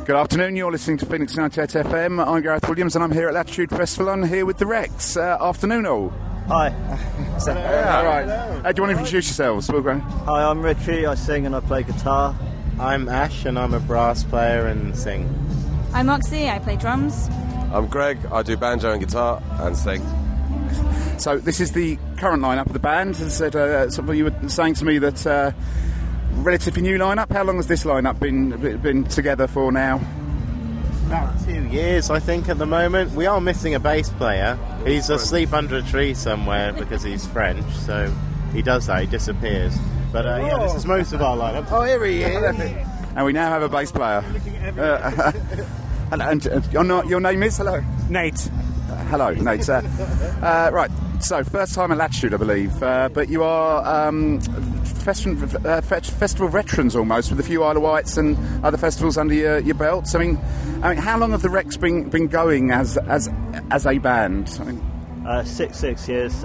Good afternoon, you're listening to Phoenix 98 FM. I'm Gareth Williams and I'm here at Latitude Festival. I'm here with the Rex. Afternoon all. Hi. Right. Do you want to introduce yourselves? Hi, I'm Richie, I sing and I play guitar. I'm Ash and I'm a brass player and sing. I'm Moxie, I play drums. I'm Greg, I do banjo and guitar and sing. So this is the current lineup of the band. As I said, you were saying to me that relatively new lineup. How long has this lineup been together for now? About 2 years, I think, at the moment. We are missing a bass player. He's asleep under a tree somewhere because he's French, so he does that, he disappears. But yeah, this is most of our lineup. Oh, here he is! And we now have a bass player. Hello, and your name is? Hello? Nate. Hello, Nate. Right, so first time at Latitude, I believe, but you are festival veterans almost, with a few Isle of Wights and other festivals under your belts. I mean, how long have the Rex been going as a band? 6 years.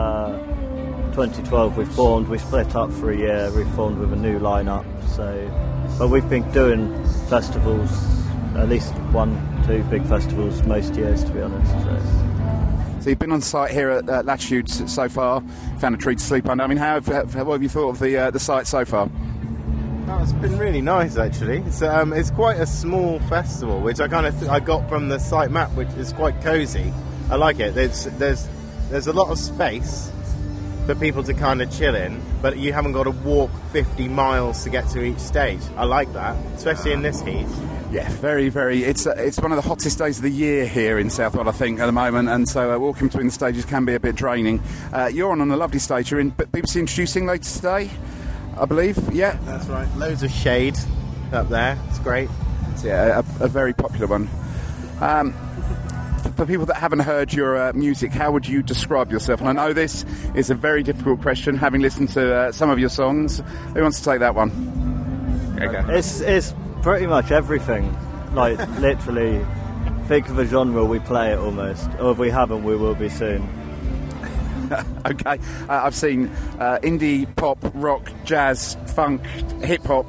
2012 we formed. We split up for a year. We formed with a new lineup. But we've been doing festivals, at least 1-2 big festivals most years, to be honest. So you've been on site here at Latitude so far, found a tree to sleep under. I mean, what have you thought of the site so far? Oh, it's been really nice, actually. It's quite a small festival, which I got from the site map, which is quite cosy. I like it. There's a lot of space for people to kind of chill in, but you haven't got to walk 50 miles to get to each stage. I like that, especially in this heat. Yeah, very, very. It's one of the hottest days of the year here in Southwell, I think, at the moment, and so walking between the stages can be a bit draining. You're on a lovely stage. You're in BBC Introducing later today, I believe. Yeah, that's right. Loads of shade up there. It's great. Yeah, a very popular one. For people that haven't heard your music, how would you describe yourself? And I know this is a very difficult question, having listened to some of your songs. Who wants to take that one? Okay. It's pretty much everything. Like, literally, think of a genre, we play it almost. Or if we haven't, we will be soon. Okay. I've seen indie, pop, rock, jazz, funk, hip-hop.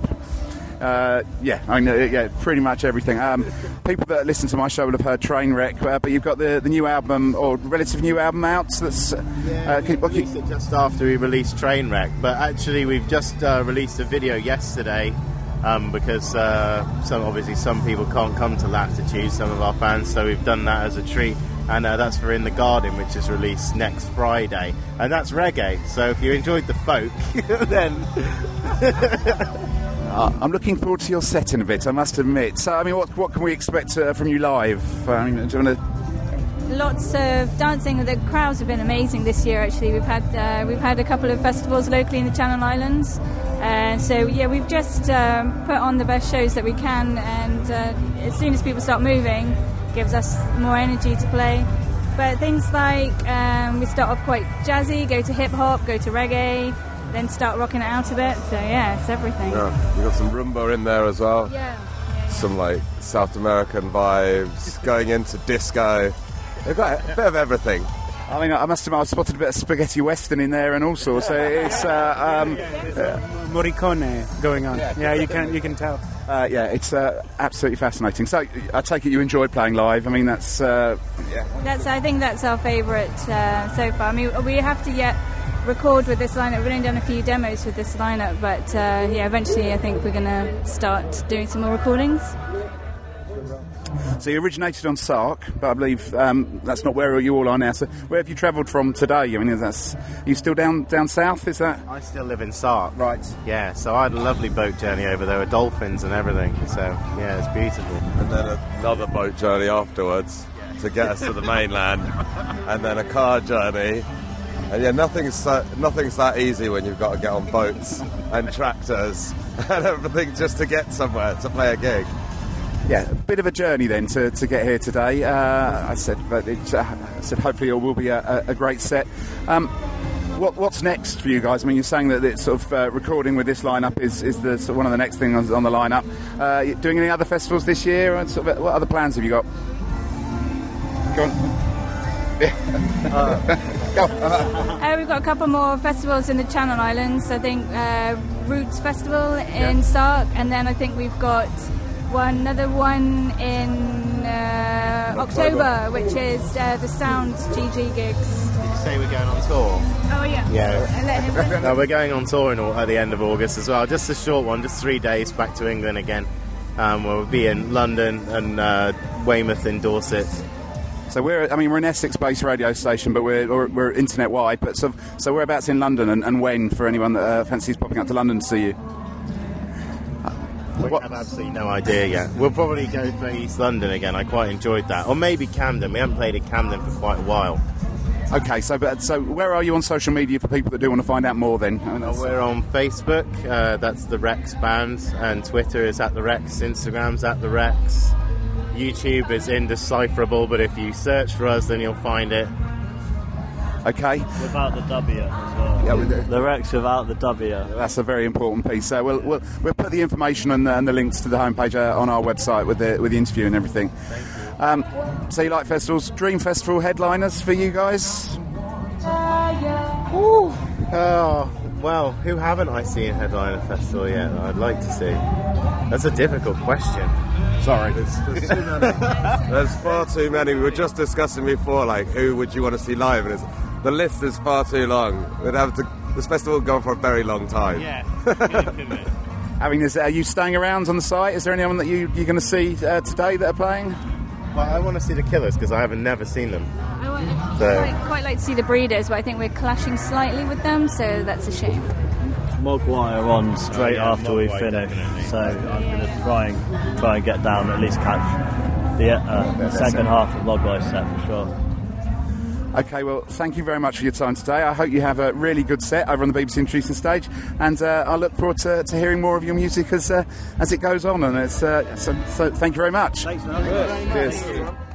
Pretty much everything. People that listen to my show will have heard Trainwreck, but you've got the new album, or relative new album out. That's we released it just after we released Trainwreck, but actually we've just released a video yesterday because some people can't come to Latitude, some of our fans, so we've done that as a treat. And that's for In the Garden, which is released next Friday, and that's reggae. So if you enjoyed the folk, then. I'm looking forward to your set in a bit, I must admit. So, I mean, what can we expect from you live? I mean, do you want to... Lots of dancing. The crowds have been amazing this year, actually. We've had a couple of festivals locally in the Channel Islands. We've just put on the best shows that we can, and as soon as people start moving, it gives us more energy to play. But things like we start off quite jazzy, go to hip-hop, go to reggae, then start rocking it out a bit. So yeah, it's everything. Yeah, you got some rumba in there as well. Yeah. Some like South American vibes, going into disco. They've got a bit of everything. I mean, I must admit, I've spotted a bit of spaghetti western in there and all sorts. So it's Morricone going on. Yeah, you can tell. It's absolutely fascinating. So I take it you enjoyed playing live. I mean, I think that's our favourite so far. I mean, we have to yet record with this lineup. We've only done a few demos with this lineup, but eventually I think we're going to start doing some more recordings. So you originated on Sark, but I believe that's not where you all are now. So where have you travelled from today? I mean, are you still down south? Is that? I still live in Sark. Right. Yeah, so I had a lovely boat journey over there with dolphins and everything. So yeah, it's beautiful. And then another boat journey afterwards to get us to the mainland, and then a car journey. And yeah, nothing's that easy when you've got to get on boats and tractors and everything just to get somewhere to play a gig. Yeah, a bit of a journey then to get here today. I said hopefully it will be a great set. What's next for you guys? I mean, you're saying that it's sort of recording with this lineup is the sort of one of the next things on the lineup. Doing any other festivals this year? And sort of, what other plans have you got? Go on. Go. We've got a couple more festivals in the Channel Islands. I think Roots Festival in Sark, and then I think we've got another one in October, which is the Sound GG gigs. Did you say we're going on tour? Oh yeah. Yeah. I let him No, we're going on tour at the end of August as well. Just a short one, just 3 days back to England again. We'll be in London and Weymouth in Dorset. So we're an Essex-based radio station, but we're internet-wide. But so whereabouts in London, and when, for anyone that fancies popping up to London to see you? We have absolutely no idea yet. We'll probably go for East London again. I quite enjoyed that. Or maybe Camden. We haven't played at Camden for quite a while. Okay, so where are you on social media for people that do want to find out more then? We're on Facebook, that's the Rex Band, and Twitter is at the Rex, Instagram's at the Rex. YouTube is indecipherable, but if you search for us, then you'll find it. Okay. Without the W as well. Yeah, the Rex without the W. That's a very important piece. So we'll put the information and the links to the homepage on our website with the interview and everything. Thank you. So you like festivals? Dream Festival headliners for you guys? Ooh. Oh, well, who haven't I seen headline a festival yet that I'd like to see? That's a difficult question. Sorry. There's too many. There's far too many. We were just discussing before, like, who would you want to see live? And the list is far too long. This festival will go on for a very long time. Yeah. Are you staying around on the site? Is there anyone that you're going to see today that are playing? Well, I want to see the Killers because I have never seen them. I quite like to see the Breeders, but I think we're clashing slightly with them, so that's a shame. Mogwai are on straight after we Mogwai, finish, definitely. so I'm going to try and get down, at least catch the second half of Mogwai's set for sure. Okay, well, thank you very much for your time today. I hope you have a really good set over on the BBC Introducing Stage, and I look forward to hearing more of your music as it goes on. And so thank you very much. Thanks, man. Cheers.